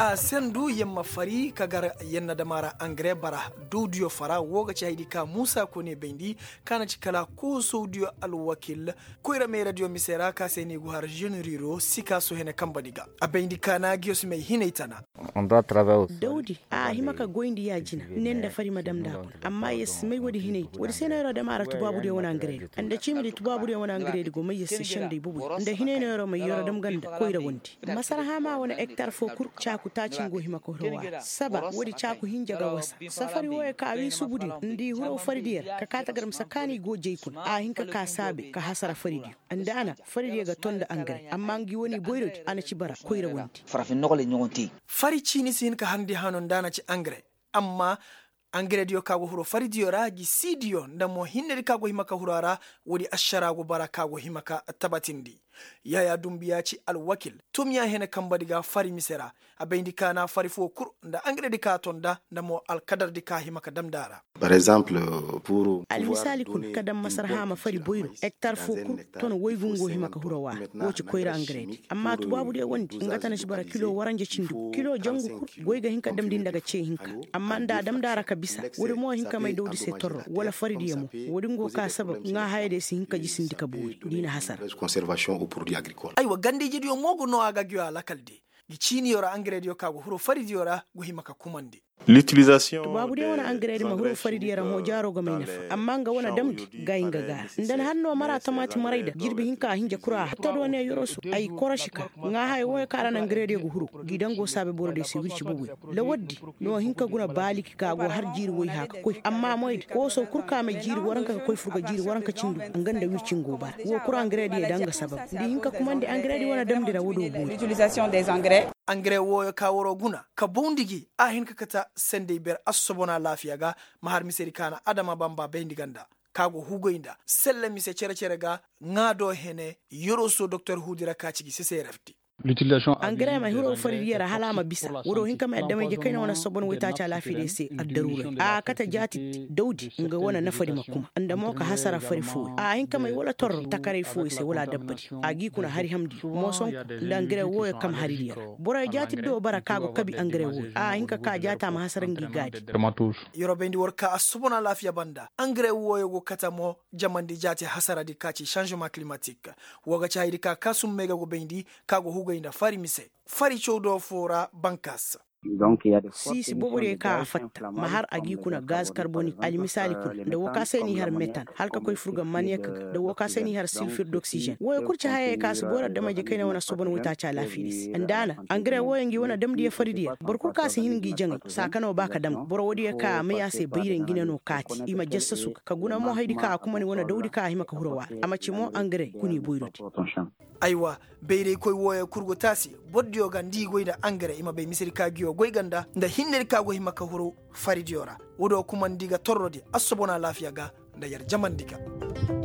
a sendu yamma fari kagar yanna da mara angre bara dudio fara woga ci haydi ka musa ko ne bendi kana ci kala ko saudio alwakil ko ira me radio misera ka seni gu har jeneriro sika so hene kambadiga a bendi kana gios me hineitana on doit travailler Daudi a himaka goindi ya jina nenda fari madam da amma yes mai wadi hinai wadi sai na da mara tubabu de wona angre anda ci mi tubabu de wona angre go mai yes shande bubu anda hinai na ro mai yoro dam ganda ko ira wonti masara hama wona hectare fo kur chaku tacin go himaka rowa saba wadi chaku hinja ga wasa safari woye ka wi subudi ndi huro faridiyar ka kata garam sakani go jeykun a hinka ka sabe ka hasara faridi anda ana faridi ga tonda angre amma ngi woni boyroti ana ci bara ko ira wonti farafin nogole nyonti fari chini sin ka handi hanon dana ci angre amma angre dio kago huro fari dio raji sidio ndamo hinne kago himaka hurara wodi asharago bara kago himaka tabatindi yaya dumbiya ci alwakil tumya hene kambadiga fari misera abendi kana fari fo kur nda angre di ka tonda ndamo alkadar di ka himaka damdara par exemple pour almisali kun kadam masarha ma fari boyro hectare fo kur ton woygungo himaka hurawa woci koyra angre amma tubabu de wondi ngatana ci bara kilo waranje cindu kilo jangu kur goyga hinka dam din daga ce hinka amma nda damdara ka bisa wodi mo hinka mai dawdi se torro wala fari diyamo wodi ngo ka sabab nga hayde si hinka jisindi ka buyi dina hasar conservation au produit agricole aywa gandiji dio mogo no aga gyo alakalde gichini yora angre dio kago huro fari diora go himaka kumandi l'utilisation babu de wona engrais ma huro fari diyara mo jaro ga mai nafa amma nga wona damdi gayinga ga ndan hanno mara tamati marayda girbi hinka hinja kura hatta do ne yorosu ay korashika nga hay woy karan engrais de go huro gidango sabe borde se wirci bubu la waddi no hinka guna baliki kago har jiri woy haka koy amma moy ko so kurka me jiri waranka koy furga jiri waranka cindu nganda wircin gobar wo kura engrais de danga sabab di hinka kumande engrais de wona damdi ra wodo bu l'utilisation des engrais woyo ka woro guna ka bondigi a hinka kata sende ber asobona lafiya ga mahar miseri kana adama bamba bendiganda kago hugoinda selle mise cere ga ngado hene yoroso docteur hudira kacigi sese rafti l'utilisation engrais ma huro fari diyara halama bisa woro hinka ma adama je kaina wona sobon wita cha lafiya se addarura a kata jati daudi nga wona nafari makuma anda mo ka hasara fari fu a hinka mai wala tor takare fu se wala dabbadi a gi kuna hari hamdi mo son da engrais wo kam hari diyara bora jati do bara kago kabi engrais wo a hinka ka jata ma hasaran gi gadi yoro bendi worka asobona lafiya banda engrais wo yo kata mo jamandi jati hasara di kaci changement climatique woga chaydi ka kasum mega go bendi kago hugoinda fari mise fari chodo fora bankas donc ya si bobore ka fatta ma har agi kuna gaz carbonique al misali kun da woka seni har metan halka koy furga maniak da woka seni har sulfure d'oxygène woy kurci haye ka su bora da maje kaina wana sobon wuta cha lafilis andana engrais woyangi wana damdi ya faridiya barkur ka su hingi jangi sakano baka dam boro wodi ka me ya se bayren gina no kati ima jassasu ka guna mo haidi ka kuma ni wana daudi ka hima ka hurawa amma ci mo engrais kuni boyroti aywa beyre koy woya kurgo tasi boddiyo gandi goyda engrais ima be misiri kagiyo goyganda nda hinner kago himaka huro faridiora wodo kuma ndiga torrodi asobona lafiya ga nda yar jamandiga